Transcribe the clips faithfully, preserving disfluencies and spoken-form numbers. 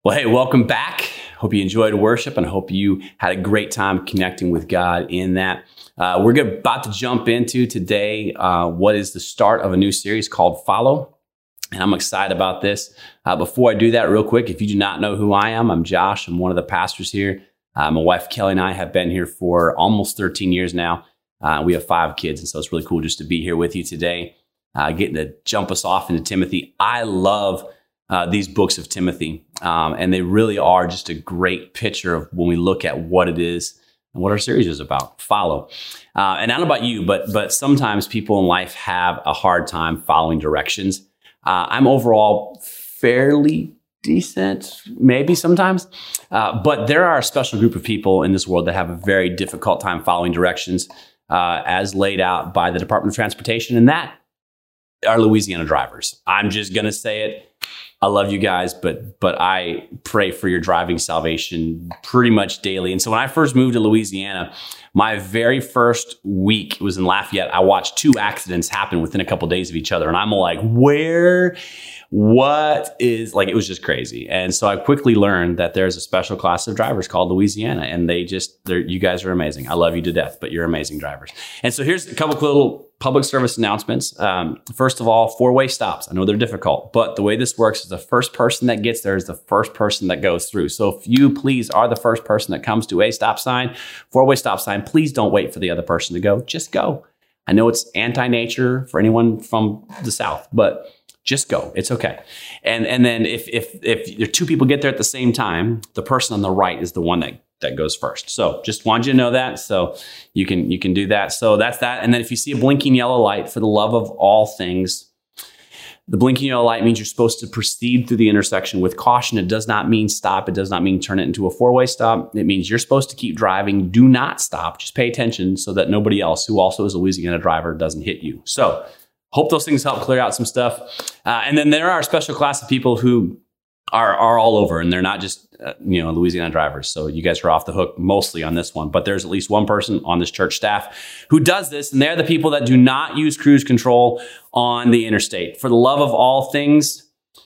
Well, hey, welcome back. Hope you enjoyed worship and hope you had a great time connecting with God in that. Uh, we're about to jump into today uh, what is the start of a new series called Follow. And I'm excited about this. Uh, before I do that, real quick, if you do not know who I am, I'm Josh. I'm one of the pastors here. Uh, my wife, Kelly, and I have been here for almost thirteen years now. Uh, we have five kids, and so it's really cool just to be here with you today, uh, getting to jump us off into Timothy. I love Uh, these books of Timothy. Um, and they really are just a great picture of when we look at what it is and what our series is about, follow. Uh, and I don't know about you, but but sometimes people in life have a hard time following directions. Uh, I'm overall fairly decent, maybe sometimes. Uh, but there are a special group of people in this world that have a very difficult time following directions uh, as laid out by the Department of Transportation. And that are Louisiana drivers. I'm just going to say it. I love you guys, but but I pray for your driving salvation pretty much daily. And so when I first moved to Louisiana, my very first week was in Lafayette. I watched two accidents happen within a couple of days of each other. And I'm like, where, what is, like, it was just crazy. And so I quickly learned that there's a special class of drivers called Louisiana. And they just, they're, you guys are amazing. I love you to death, but you're amazing drivers. And so here's a couple of little public service announcements. Um, first of all, four-way stops. I know they're difficult, but the way this works is the first person that gets there is the first person that goes through. So if you please are the first person that comes to a stop sign, four-way stop sign, please don't wait for the other person to go. Just go. I know it's anti-nature for anyone from the South, but just go. It's okay. And and then if if if two people get there at the same time, the person on the right is the one that that goes first. So just wanted you to know that. So you can you can do that. So that's that. And then if you see a blinking yellow light, for the love of all things, the blinking yellow light means you're supposed to proceed through the intersection with caution. It does not mean stop. It does not mean turn it into a four-way stop. It means you're supposed to keep driving. Do not stop. Just pay attention so that nobody else who also is a Louisiana driver doesn't hit you. So hope those things help clear out some stuff. Uh, and then there are a special class of people who are are all over, and they're not just uh, you know Louisiana drivers. So you guys are off the hook mostly on this one. But there's at least one person on this church staff who does this, and they're the people that do not use cruise control on the interstate. For the love of all things,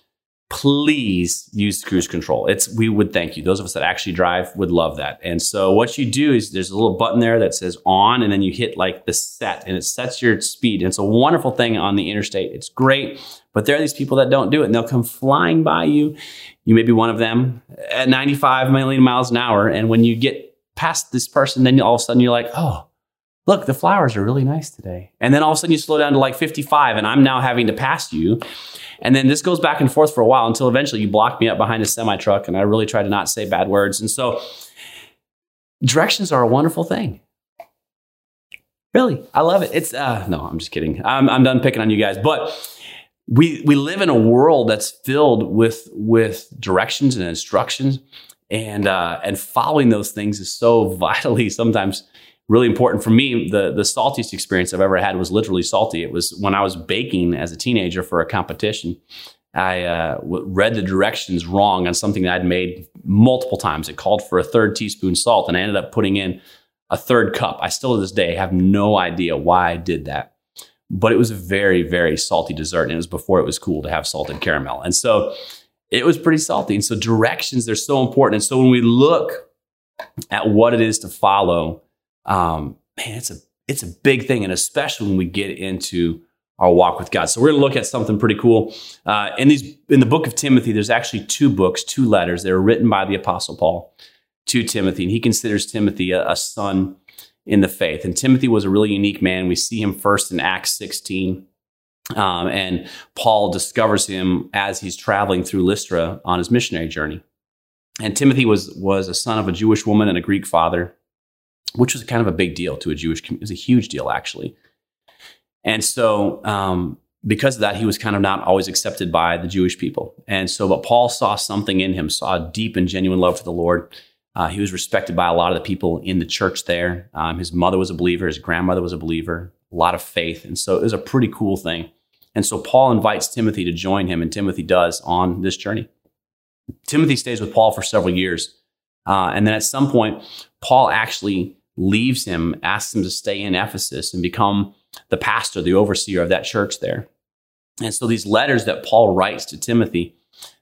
please use cruise control. It's we would thank you. Those of us that actually drive would love that. And so what you do is there's a little button there that says on, and then you hit like the set, and it sets your speed. And it's a wonderful thing on the interstate. It's great. But there are these people that don't do it, and they'll come flying by you. You may be one of them at ninety-five million miles an hour. And when you get past this person, then all of a sudden you're like, oh, look, the flowers are really nice today. And then all of a sudden you slow down to like fifty-five, and I'm now having to pass you. And then this goes back and forth for a while until eventually you block me up behind a semi truck. And I really try to not say bad words. And so directions are a wonderful thing. Really, I love it. It's uh, no, I'm just kidding. I'm I'm done picking on you guys, but we we live in a world that's filled with with directions and instructions, and uh, and following those things is so vitally sometimes really important. For me, the the saltiest experience I've ever had was literally salty. It was when I was baking as a teenager for a competition. I uh, w- read the directions wrong on something that I'd made multiple times. It called for a third teaspoon salt, and I ended up putting in a third cup. I still to this day have no idea why I did that. But it was a very, very salty dessert, and it was before it was cool to have salted caramel. And so it was pretty salty. And so directions, they're so important. And so when we look at what it is to follow, um, man, it's a it's a big thing, and especially when we get into our walk with God. So we're going to look at something pretty cool. Uh, in these in the book of Timothy, there's actually two books, two letters that were written by the Apostle Paul to Timothy, and he considers Timothy a, a son in the faith. And Timothy was a really unique man. We see him first in Acts sixteen. Um, and Paul discovers him as he's traveling through Lystra on his missionary journey. And Timothy was, was a son of a Jewish woman and a Greek father, which was kind of a big deal to a Jewish community. It was a huge deal, actually. And so um, because of that, he was kind of not always accepted by the Jewish people. And so, but Paul saw something in him, saw a deep and genuine love for the Lord. Uh, he was respected by a lot of the people in the church there. Um, his mother was a believer. His grandmother was a believer. A lot of faith. And so it was a pretty cool thing. And so Paul invites Timothy to join him, and Timothy does on this journey. Timothy stays with Paul for several years. Uh, and then at some point, Paul actually leaves him, asks him to stay in Ephesus and become the pastor, the overseer of that church there. And so these letters that Paul writes to Timothy,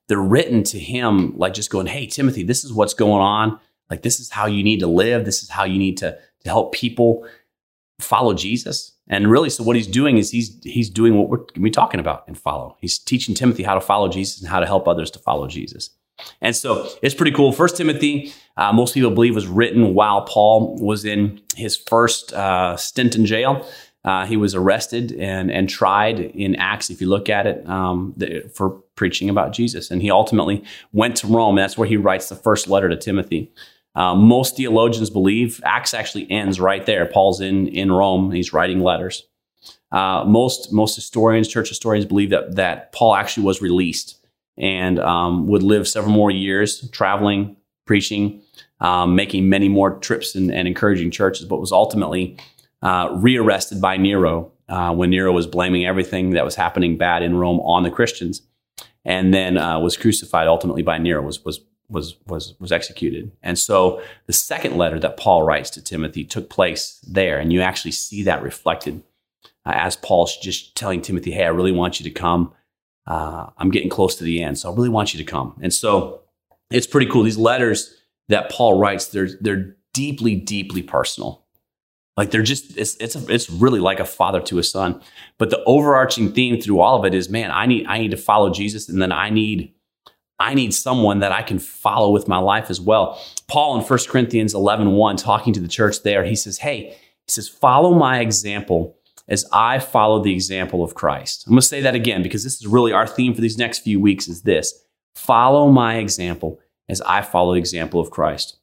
they're written to him, like just going, hey, Timothy, this is what's going on. Like, this is how you need to live. This is how you need to, to help people follow Jesus. And really, so what he's doing is he's he's doing what we're going to be talking about in Follow. He's teaching Timothy how to follow Jesus and how to help others to follow Jesus. And so it's pretty cool. First Timothy, uh, most people believe, was written while Paul was in his first uh, stint in jail. Uh, he was arrested and, and tried in Acts, if you look at it, um, the, for preaching about Jesus. And he ultimately went to Rome. And that's where he writes the first letter to Timothy. Uh, most theologians believe Acts actually ends right there. Paul's in, in Rome. He's writing letters. Uh, most most historians, church historians, believe that, that Paul actually was released and um, would live several more years traveling, preaching, um, making many more trips and, and encouraging churches, but was ultimately Uh, rearrested by Nero uh, when Nero was blaming everything that was happening bad in Rome on the Christians, and then uh, was crucified ultimately by Nero, was was was was was executed. And so the second letter that Paul writes to Timothy took place there, and you actually see that reflected uh, as Paul's just telling Timothy, "Hey, I really want you to come. Uh, I'm getting close to the end, so I really want you to come." And so it's pretty cool. These letters that Paul writes, they're they're deeply, deeply personal. Like they're just, it's it's a, it's really like a father to a son. But the overarching theme through all of it is, man, I need I need to follow Jesus, and then I need I need someone that I can follow with my life as well. Paul in First Corinthians eleven one, talking to the church there, he says, hey, he says, follow my example as I follow the example of Christ. I'm going to say that again because this is really our theme for these next few weeks is this: follow my example as I follow the example of Christ.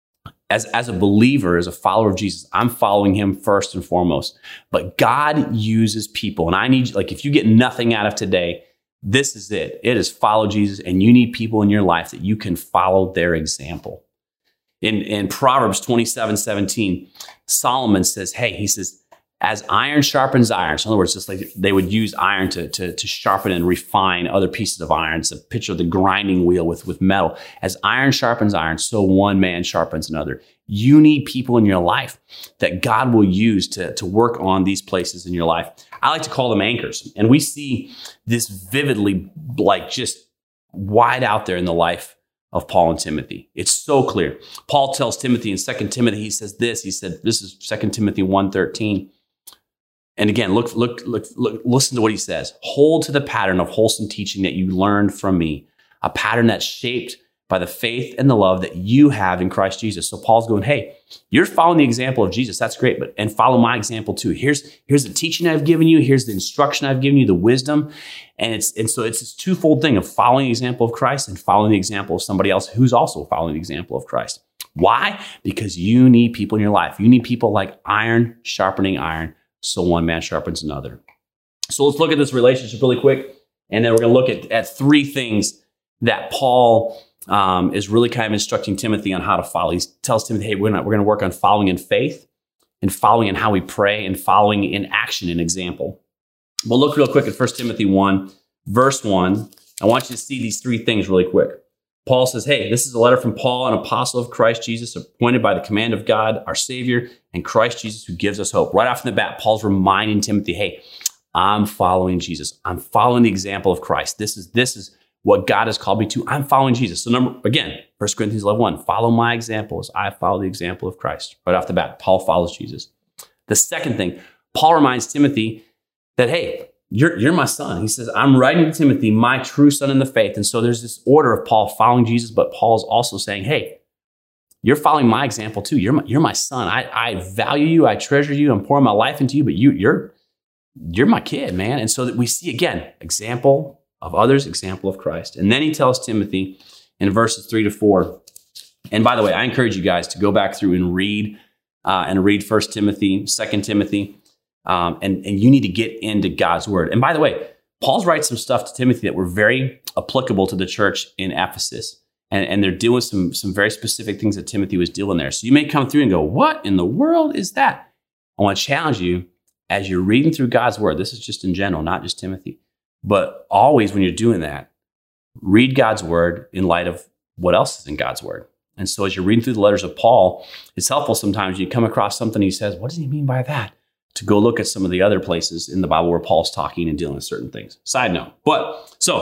As, as a believer, as a follower of Jesus, I'm following him first and foremost. But God uses people. And I need, like, if you get nothing out of today, this is it. It is follow Jesus. And you need people in your life that you can follow their example. In, in Proverbs twenty-seven seventeen, Solomon says, hey, he says, as iron sharpens iron. So in other words, just like they would use iron to, to, to sharpen and refine other pieces of iron. It's a picture of the grinding wheel with, with metal. As iron sharpens iron, so one man sharpens another. You need people in your life that God will use to, to work on these places in your life. I like to call them anchors. And we see this vividly, like just wide out there in the life of Paul and Timothy. It's so clear. Paul tells Timothy in Second Timothy, he says this, he said, this is Second Timothy one thirteen. And again, look, look, look, look, listen to what he says. Hold to the pattern of wholesome teaching that you learned from me, a pattern that's shaped by the faith and the love that you have in Christ Jesus. So Paul's going, hey, you're following the example of Jesus. That's great, but and follow my example too. Here's, here's the teaching I've given you. Here's the instruction I've given you, the wisdom. And it's and so it's this twofold thing of following the example of Christ and following the example of somebody else who's also following the example of Christ. Why? Because you need people in your life. You need people like iron sharpening iron. So one man sharpens another. So let's look at this relationship really quick. And then we're going to look at, at three things that Paul um, is really kind of instructing Timothy on how to follow. He tells Timothy, hey, we're, not, we're going to work on following in faith and following in how we pray and following in action and example. We'll look real quick at First Timothy one, verse one. I want you to see these three things really quick. Paul says, hey, this is a letter from Paul, an apostle of Christ Jesus, appointed by the command of God, our Savior, and Christ Jesus, who gives us hope. Right off the bat, Paul's reminding Timothy, hey, I'm following Jesus. I'm following the example of Christ. This is, this is what God has called me to. I'm following Jesus. So number, again, First Corinthians eleven one, follow my example as I follow the example of Christ. Right off the bat, Paul follows Jesus. The second thing, Paul reminds Timothy that, hey, You're, you're my son. He says, I'm writing to Timothy, my true son in the faith. And so there's this order of Paul following Jesus, but Paul's also saying, hey, you're following my example too. You're my, you're my son. I, I value you. I treasure you. I'm pouring my life into you, but you, you're, you're my kid, man. And so that we see again, example of others, example of Christ. And then he tells Timothy in verses three to four. And by the way, I encourage you guys to go back through and read uh, and read First Timothy, Second Timothy. Um, and, and you need to get into God's word. And by the way, Paul's writes some stuff to Timothy that were very applicable to the church in Ephesus. And, and they're dealing with some, some very specific things that Timothy was dealing there. So you may come through and go, what in the world is that? I want to challenge you as you're reading through God's word. This is just in general, not just Timothy. But always when you're doing that, read God's word in light of what else is in God's word. And so as you're reading through the letters of Paul, it's helpful sometimes you come across something he says, what does he mean by that? To go look at some of the other places in the Bible where Paul's talking and dealing with certain things. Side note. But so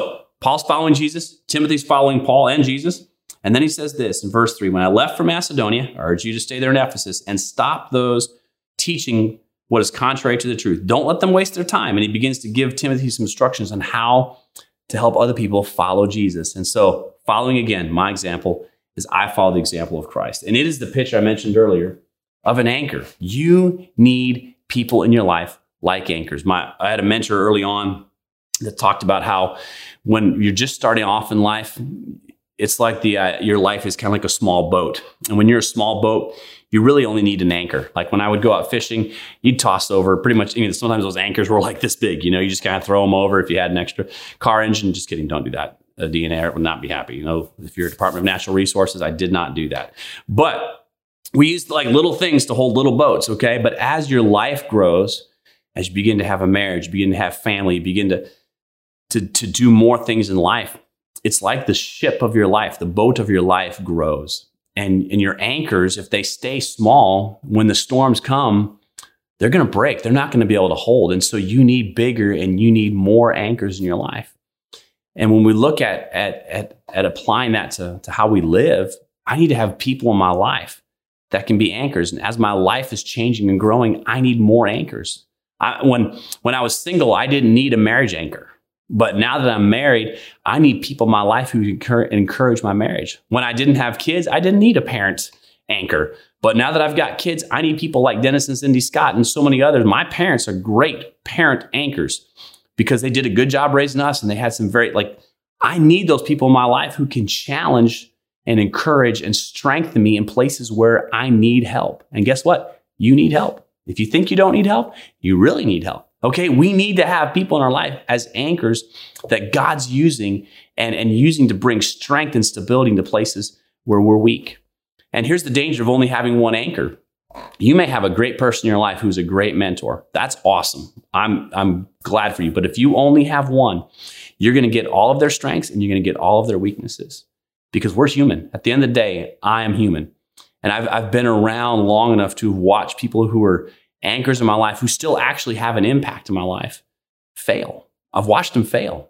Paul's following Jesus. Timothy's following Paul and Jesus. And then he says this in verse three, when I left for Macedonia, I urge you to stay there in Ephesus and stop those teaching what is contrary to the truth. Don't let them waste their time. And he begins to give Timothy some instructions on how to help other people follow Jesus. And so following again, my example is I follow the example of Christ. And it is the picture I mentioned earlier of an anchor. You need people in your life like anchors. My, I had a mentor early on that talked about how when you're just starting off in life, it's like the uh, your life is kind of like a small boat. And when you're a small boat, you really only need an anchor. Like when I would go out fishing, you'd toss over pretty much, you know, sometimes those anchors were like this big, you know, you just kind of throw them over if you had an extra car engine. Just kidding, don't do that. A D N A would not be happy. You know, if you're a Department of Natural Resources, I did not do that. But we used like little things to hold little boats, okay? But as your life grows, as you begin to have a marriage, you begin to have family, you begin to, to, to do more things in life, it's like the ship of your life, the boat of your life grows. And, and your anchors, if they stay small, when the storms come, they're going to break. They're not going to be able to hold. And so you need bigger and you need more anchors in your life. And when we look at, at, at, at applying that to, to how we live, I need to have people in my life that can be anchors. And as my life is changing and growing, I need more anchors. I, when, when I was single, I didn't need a marriage anchor. But now that I'm married, I need people in my life who encourage my marriage. When I didn't have kids, I didn't need a parent anchor. But now that I've got kids, I need people like Dennis and Cindy Scott and so many others. My parents are great parent anchors because they did a good job raising us and they had some very, like, I need those people in my life who can challenge and encourage and strengthen me in places where I need help. And guess what? You need help. If you think you don't need help, you really need help. Okay, we need to have people in our life as anchors that God's using and, and using to bring strength and stability into places where we're weak. And here's the danger of only having one anchor. You may have a great person in your life who's a great mentor. That's awesome. I'm, I'm glad for you. But if you only have one, you're going to get all of their strengths and you're going to get all of their weaknesses because we're human. At the end of the day, I am human. And I've, I've been around long enough to watch people who are anchors in my life who still actually have an impact in my life fail. I've watched them fail.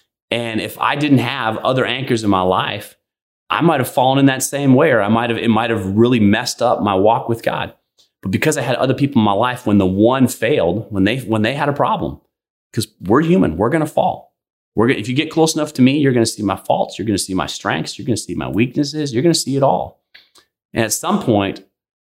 And if I didn't have other anchors in my life, I might have fallen in that same way, or I might have, it might have really messed up my walk with God. But because I had other people in my life, when the one failed, when they, when they had a problem, because we're human, we're going to fall. We're gonna, if you get close enough to me, you're going to see my faults. You're going to see my strengths. You're going to see my weaknesses. You're going to see it all. And at some point,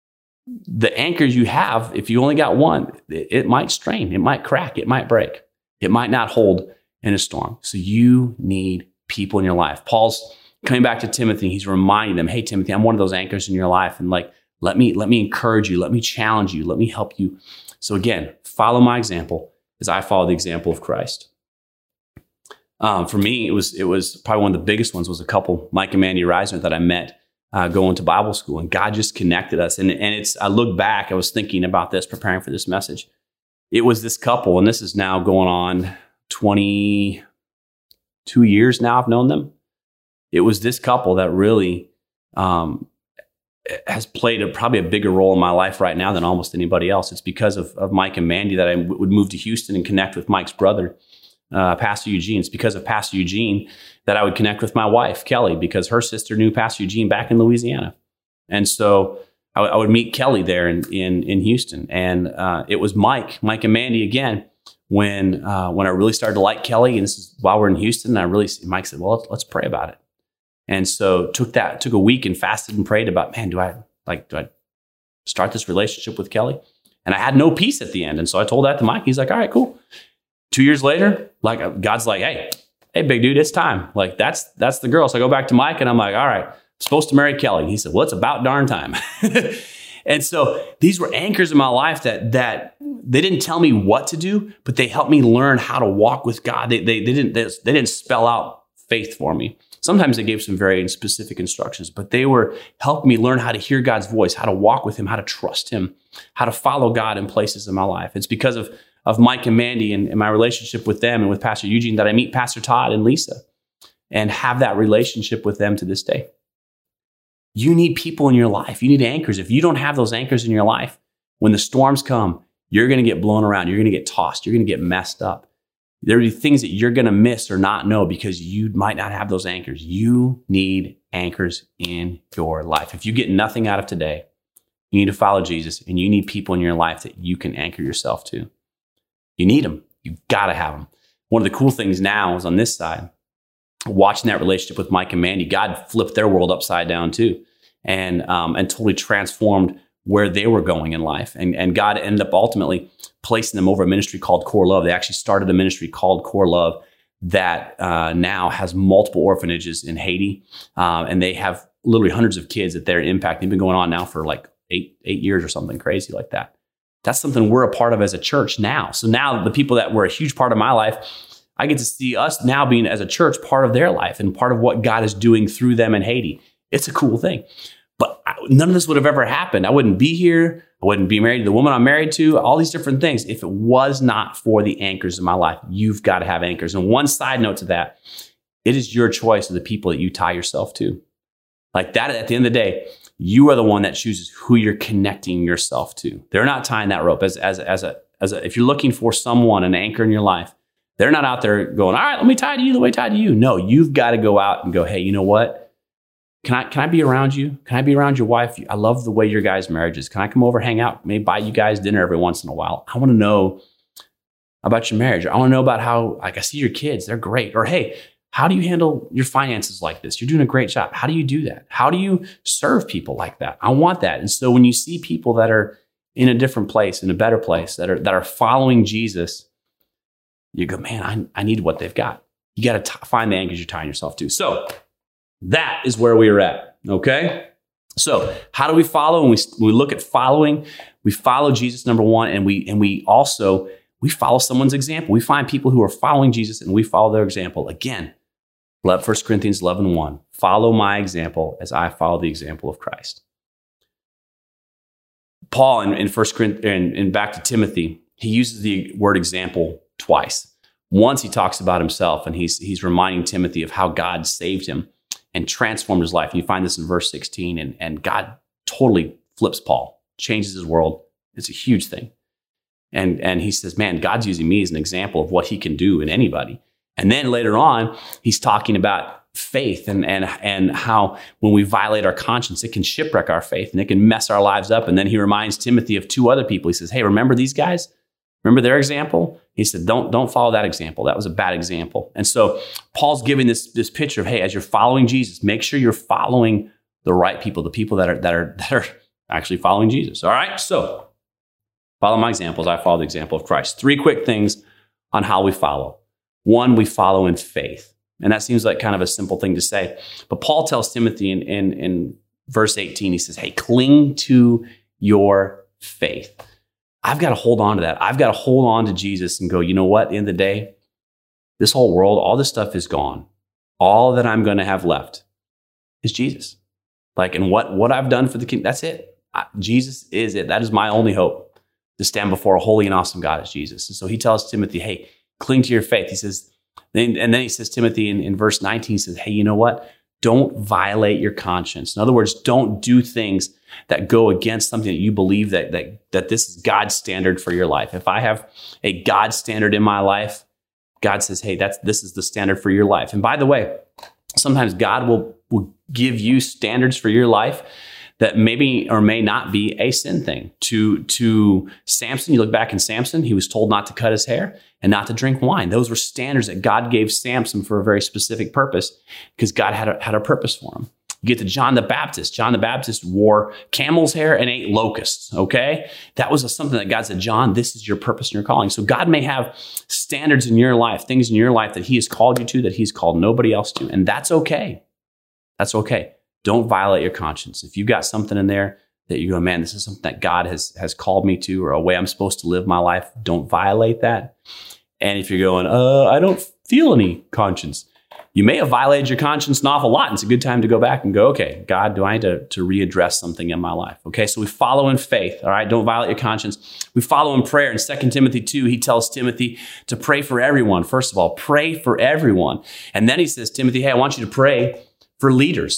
the anchors you have, if you only got one, it, it might strain, it might crack, it might break. It might not hold in a storm. So you need people in your life. Paul's coming back to Timothy. He's reminding them, hey, Timothy, I'm one of those anchors in your life. And like, let me, let me encourage you. Let me challenge you. Let me help you. So again, follow my example as I follow the example of Christ. Um, for me, it was, it was probably one of the biggest ones was a couple, Mike and Mandy Reisner, that I met Uh, going to Bible school, and God just connected us. And, and it's, I look back, I was thinking about this, preparing for this message. It was this couple, and this is now going on twenty-two years now I've known them. It was this couple that really um, has played a, probably a bigger role in my life right now than almost anybody else. It's because of, of Mike and Mandy that I w- would move to Houston and connect with Mike's brother, uh, Pastor Eugene. It's because of Pastor Eugene that I would connect with my wife, Kelly, because her sister knew Pastor Eugene back in Louisiana. And so I, w- I would meet Kelly there in, in, in Houston. And uh, it was Mike, Mike and Mandy again, when uh, when I really started to like Kelly, and this is while we're in Houston, and I really, Mike said, well, let's, let's pray about it. And so took that, took a week and fasted and prayed about, man, do I like, do I start this relationship with Kelly? And I had no peace at the end. And so I told that to Mike. He's like, all right, cool. Two years later, like God's like, hey, hey, big dude, it's time. Like that's, that's the girl. So I go back to Mike and I'm like, all right, I'm supposed to marry Kelly. He said, well, it's about darn time. And so these were anchors in my life that, that they didn't tell me what to do, but they helped me learn how to walk with God. They, they, they didn't, they, they didn't spell out faith for me. Sometimes they gave some very specific instructions, but they were helping me learn how to hear God's voice, how to walk with him, how to trust him, how to follow God in places in my life. It's because of, of Mike and Mandy and, and my relationship with them and with Pastor Eugene that I meet Pastor Todd and Lisa and have that relationship with them to this day. You need people in your life. You need anchors. If you don't have those anchors in your life, when the storms come, you're going to get blown around. You're going to get tossed. You're going to get messed up. There will be things that you're going to miss or not know because you might not have those anchors. You need anchors in your life. If you get nothing out of today, you need to follow Jesus, and you need people in your life that you can anchor yourself to. You need them. You've got to have them. One of the cool things now is on this side, watching that relationship with Mike and Mandy, God flipped their world upside down too, and um, and totally transformed where they were going in life. And, and God ended up ultimately placing them over a ministry called Core Love. They actually started a ministry called Core Love that uh, now has multiple orphanages in Haiti. Uh, and they have literally hundreds of kids that they're impacting. They've been going on now for like eight, eight years or something crazy like that. That's something we're a part of as a church now. So now the people that were a huge part of my life, I get to see us now being as a church part of their life and part of what God is doing through them in Haiti. It's a cool thing. But none of this would have ever happened. I wouldn't be here. I wouldn't be married to the woman I'm married to, all these different things. If it was not for the anchors in my life, you've got to have anchors. And one side note to that, it is your choice of the people that you tie yourself to. Like that, at the end of the day, you are the one that chooses who you're connecting yourself to. They're not tying that rope. As, as, as, a, as a, if you're looking for someone, an anchor in your life, they're not out there going, all right, let me tie to you the way I tie to you. No, you've got to go out and go, hey, you know what? Can I can I be around you? Can I be around your wife? I love the way your guys' marriage is. Can I come over, hang out, maybe buy you guys dinner every once in a while? I want to know about your marriage. I want to know about how, like, I see your kids. They're great. Or, hey, how do you handle your finances like this? You're doing a great job. How do you do that? How do you serve people like that? I want that. And so when you see people that are in a different place, in a better place, that are that are following Jesus, you go, man, I, I need what they've got. You got to find the anchors you're tying yourself to. So that is where we are at, okay? So how do we follow? When we, when we look at following, we follow Jesus, number one, and we and we also, we follow someone's example. We find people who are following Jesus, and we follow their example. Again, First Corinthians eleven one, follow my example as I follow the example of Christ. Paul in, in First Corinthians, and, and back to Timothy, he uses the word example twice. Once he talks about himself, and he's he's reminding Timothy of how God saved him and transformed his life. And you find this in verse sixteen, and, and God totally flips Paul, changes his world. It's a huge thing. And, and he says, man, God's using me as an example of what he can do in anybody. And then later on, he's talking about faith and, and, and how when we violate our conscience, it can shipwreck our faith and it can mess our lives up. And then he reminds Timothy of two other people. He says, hey, remember these guys? Remember their example? He said, don't, don't follow that example. That was a bad example. And so Paul's giving this, this picture of, hey, as you're following Jesus, make sure you're following the right people, the people that are, that are, that are actually following Jesus. All right. So follow my examples. I follow the example of Christ. Three quick things on how we follow. One, we follow in faith. And that seems like kind of a simple thing to say. But Paul tells Timothy in, in, in verse eighteen, he says, hey, cling to your faith. I've got to hold on to that. I've got to hold on to Jesus and go, you know what? At the end of the day, this whole world, all this stuff is gone. All that I'm going to have left is Jesus. Like, and what, what I've done for the king, that's it. I, Jesus is it. That is my only hope, to stand before a holy and awesome God as Jesus. And so he tells Timothy, hey, cling to your faith. He says, and then he says, Timothy in, in verse nineteen, he says, hey, you know what? Don't violate your conscience. In other words, don't do things that go against something that you believe that, that, that this is God's standard for your life. If I have a God standard in my life, God says, hey, that's, this is the standard for your life. And by the way, sometimes God will, will give you standards for your life that maybe or may not be a sin thing. To, to Samson, you look back in Samson, he was told not to cut his hair and not to drink wine. Those were standards that God gave Samson for a very specific purpose, because God had a, had a purpose for him. You get to John the Baptist. John the Baptist wore camel's hair and ate locusts, okay? That was a, something that God said, John, this is your purpose and your calling. So God may have standards in your life, things in your life that he has called you to, that he's called nobody else to, and that's okay. That's okay. Don't violate your conscience. If you've got something in there that you go, man, this is something that God has, has called me to, or a way I'm supposed to live my life, don't violate that. And if you're going, uh, I don't feel any conscience, you may have violated your conscience an awful lot. It's a good time to go back and go, okay, God, do I need to, to readdress something in my life? Okay, so we follow in faith, all right? Don't violate your conscience. We follow in prayer. In Second Timothy two, he tells Timothy to pray for everyone. First of all, pray for everyone. And then he says, Timothy, hey, I want you to pray for leaders.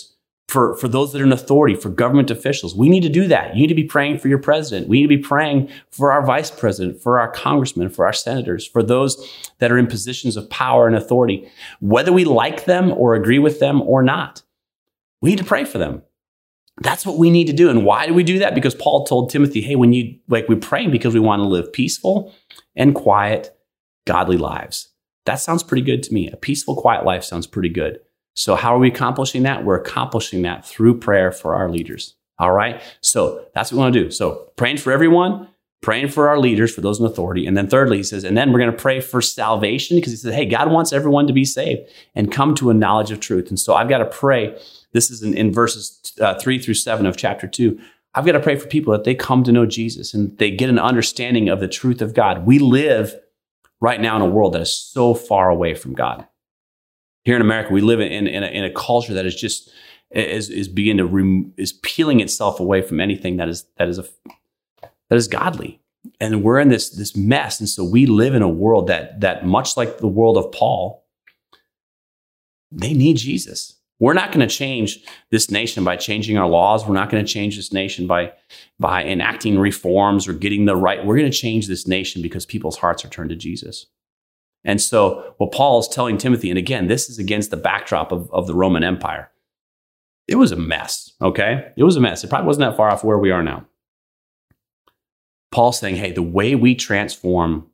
for, for those that are in authority, for government officials. We need to do that. You need to be praying for your president. We need to be praying for our vice president, for our congressmen, for our senators, for those that are in positions of power and authority, whether we like them or agree with them or not. We need to pray for them. That's what we need to do. And why do we do that? Because Paul told Timothy, hey, when you, like, we're praying because we want to live peaceful and quiet, godly lives. That sounds pretty good to me. A peaceful, quiet life sounds pretty good. So how are we accomplishing that? We're accomplishing that through prayer for our leaders. All right. So that's what we want to do. So praying for everyone, praying for our leaders, for those in authority. And then thirdly, he says, and then we're going to pray for salvation, because he says, hey, God wants everyone to be saved and come to a knowledge of truth. And so I've got to pray. This is in, in verses uh, three through seven of chapter two. I've got to pray for people that they come to know Jesus and they get an understanding of the truth of God. We live right now in a world that is so far away from God. Here in America, we live in, in, a, in a culture that is just is is beginning to rem, is peeling itself away from anything that is that is a that is godly, and we're in this this mess. And so we live in a world that that much like the world of Paul, they need Jesus. We're not going to change this nation by changing our laws. We're not going to change this nation by, by enacting reforms or getting the right. We're going to change this nation because people's hearts are turned to Jesus. And so what Paul is telling Timothy, and again, this is against the backdrop of, of the Roman Empire. It was a mess, okay? It was a mess. It probably wasn't that far off where we are now. Paul's saying, hey, the way we transform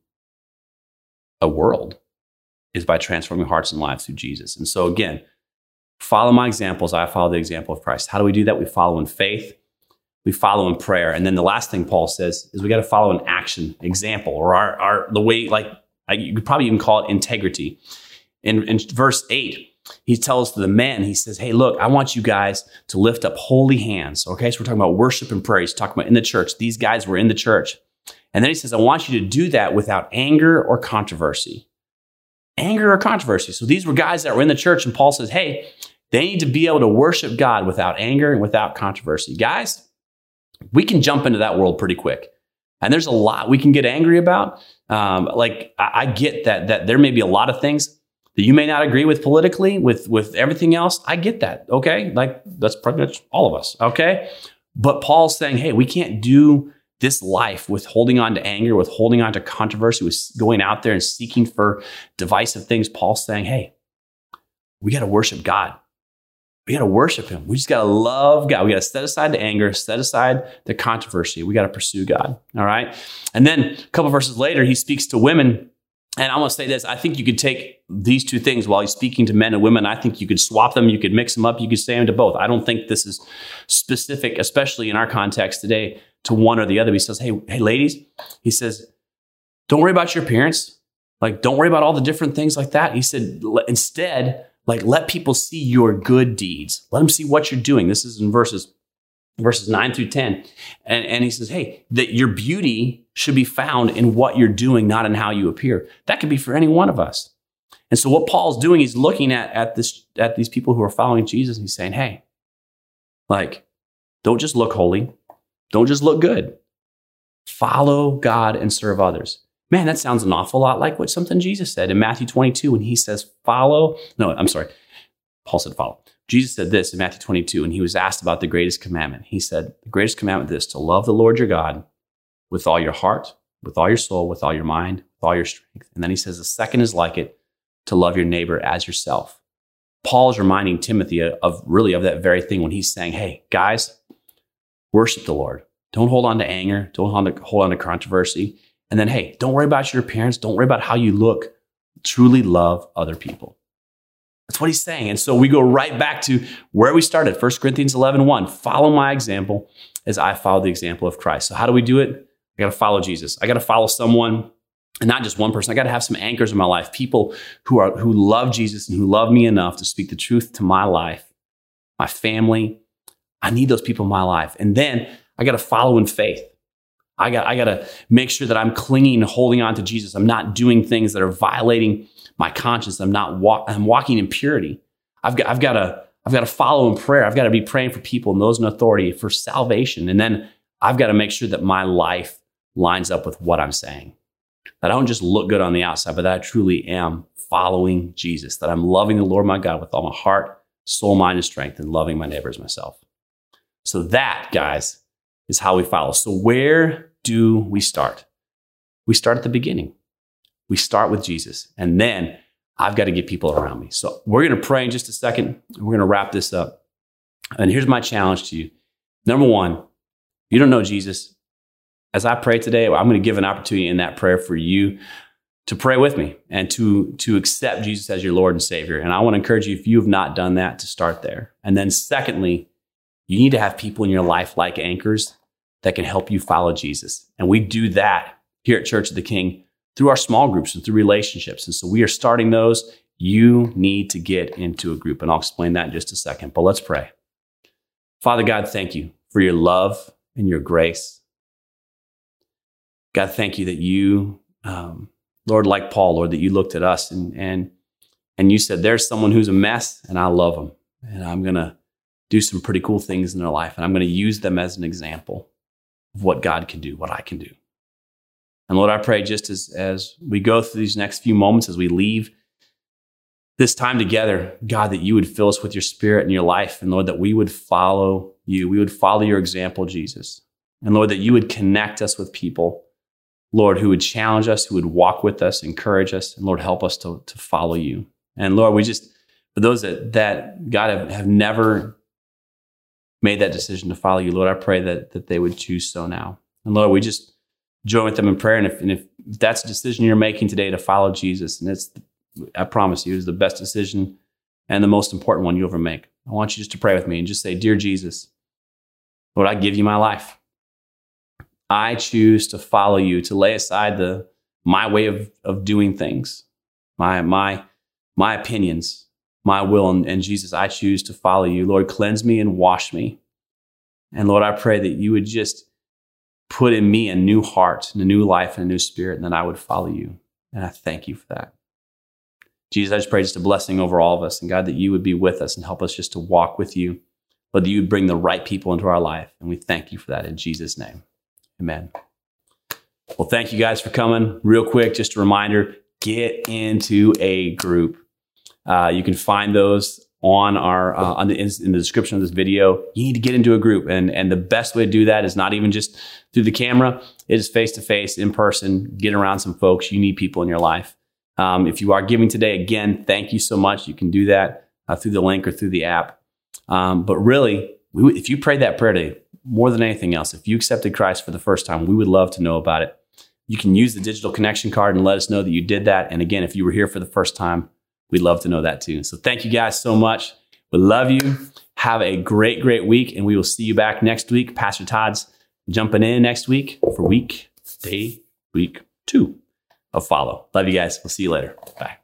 a world is by transforming hearts and lives through Jesus. And so again, follow my examples. I follow the example of Christ. How do we do that? We follow in faith. We follow in prayer. And then the last thing Paul says is we got to follow an action example, or our, our the way, like you could probably even call it integrity. In, in verse eight, he tells the men, he says, hey, look, I want you guys to lift up holy hands. Okay, so we're talking about worship and prayer. He's talking about in the church. These guys were in the church. And then he says, I want you to do that without anger or controversy. Anger or controversy. So these were guys that were in the church, and Paul says, hey, they need to be able to worship God without anger and without controversy. Guys, we can jump into that world pretty quick. And there's a lot we can get angry about. Um, like, I, I get that, that there may be a lot of things that you may not agree with politically, with, with everything else. I get that, okay? Like, that's pretty much all of us, okay? But Paul's saying, hey, we can't do this life with holding on to anger, with holding on to controversy, with going out there and seeking for divisive things. Paul's saying, hey, we got to worship God. We got to worship him. We just got to love God. We got to set aside the anger, set aside the controversy. We got to pursue God. All right. And then a couple verses later, he speaks to women. And I want to say this. I think you could take these two things while he's speaking to men and women. I think you could swap them. You could mix them up. You could say them to both. I don't think this is specific, especially in our context today, to one or the other. He says, hey, hey, ladies, he says, don't worry about your appearance. Like, don't worry about all the different things like that. He said, instead, like, let people see your good deeds. Let them see what you're doing. This is in verses, verses nine through ten. And, and he says, hey, that your beauty should be found in what you're doing, not in how you appear. That could be for any one of us. And so what Paul's doing, he's looking at, at this, at these people who are following Jesus, and he's saying, hey, like, don't just look holy. Don't just look good. Follow God and serve others. Man, that sounds an awful lot like what something Jesus said in Matthew twenty-two when he says, follow. No, I'm sorry. Paul said follow. Jesus said this in Matthew twenty-two, and he was asked about the greatest commandment. He said, the greatest commandment is this, to love the Lord your God with all your heart, with all your soul, with all your mind, with all your strength. And then he says, the second is like it, to love your neighbor as yourself. Paul is reminding Timothy of really of that very thing when he's saying, hey, guys, worship the Lord. Don't hold on to anger. Don't hold on to, hold on to controversy. And then, hey, don't worry about your appearance. Don't worry about how you look. Truly love other people. That's what he's saying. And so we go right back to where we started, First Corinthians eleven one. Follow my example as I follow the example of Christ. So how do we do it? I got to follow Jesus. I got to follow someone, and not just one person. I got to have some anchors in my life, people who are who love Jesus and who love me enough to speak the truth to my life, my family. I need those people in my life. And then I got to follow in faith. I got, I got to make sure that I'm clinging and holding on to Jesus. I'm not doing things that are violating my conscience. I'm not walk, I'm walking in purity. I've got, I've got to, I've got to follow in prayer. I've got to be praying for people and those in authority for salvation. And then I've got to make sure that my life lines up with what I'm saying. That I don't just look good on the outside, but that I truly am following Jesus. That I'm loving the Lord my God with all my heart, soul, mind, and strength, and loving my neighbor as myself. So that, guys, is how we follow. So where do we start? We start at the beginning. We start with Jesus, and then I've got to get people around me. So we're going to pray in just a second. We're going to wrap this up. And here's my challenge to you. Number one, if you don't know Jesus, as I pray today, I'm going to give an opportunity in that prayer for you to pray with me and to, to accept Jesus as your Lord and Savior. And I want to encourage you, if you have not done that, to start there. And then secondly, you need to have people in your life like anchors that can help you follow Jesus. And we do that here at Church of the King through our small groups and through relationships. And so we are starting those. You need to get into a group, and I'll explain that in just a second. But let's pray. Father God, thank you for your love and your grace. God, thank you that you, um, Lord, like Paul, Lord, that you looked at us and and and you said, there's someone who's a mess, and I love them, and I'm going to do some pretty cool things in their life, and I'm going to use them as an example of what God can do, what I can do. And Lord, I pray just as, as we go through these next few moments, as we leave this time together, God, that you would fill us with your Spirit and your life, and Lord, that we would follow you. We would follow your example, Jesus. And Lord, that you would connect us with people, Lord, who would challenge us, who would walk with us, encourage us, and Lord, help us to, to follow you. And Lord, we just, for those that, that God, have, have never made that decision to follow you, Lord, I pray that, that they would choose so now. And Lord, we just join with them in prayer. And if, and if that's a decision you're making today to follow Jesus, and it's, I promise you, it's the best decision and the most important one you ever make, I want you just to pray with me and just say, dear Jesus, Lord, I give you my life. I choose to follow you, to lay aside the my way of, of doing things, my my my opinions, my will, and, and Jesus, I choose to follow you. Lord, cleanse me and wash me. And Lord, I pray that you would just put in me a new heart and a new life and a new spirit, and that I would follow you. And I thank you for that. Jesus, I just pray just a blessing over all of us, and God, that you would be with us and help us just to walk with you, but that you would bring the right people into our life. And we thank you for that in Jesus' name. Amen. Well, thank you guys for coming. Real quick, just a reminder, get into a group. Uh, you can find those on our uh, on the, in, in the description of this video. You need to get into a group, and and the best way to do that is not even just through the camera. It is face to face, in person. Get around some folks. You need people in your life. Um, if you are giving today, again, thank you so much. You can do that uh, through the link or through the app. Um, but really, we, if you prayed that prayer today, more than anything else, if you accepted Christ for the first time, we would love to know about it. You can use the digital connection card and let us know that you did that. And again, if you were here for the first time, we'd love to know that too. So thank you guys so much. We love you. Have a great, great week. And we will see you back next week. Pastor Todd's jumping in next week for week, day, week two of Follow. Love you guys. We'll see you later. Bye.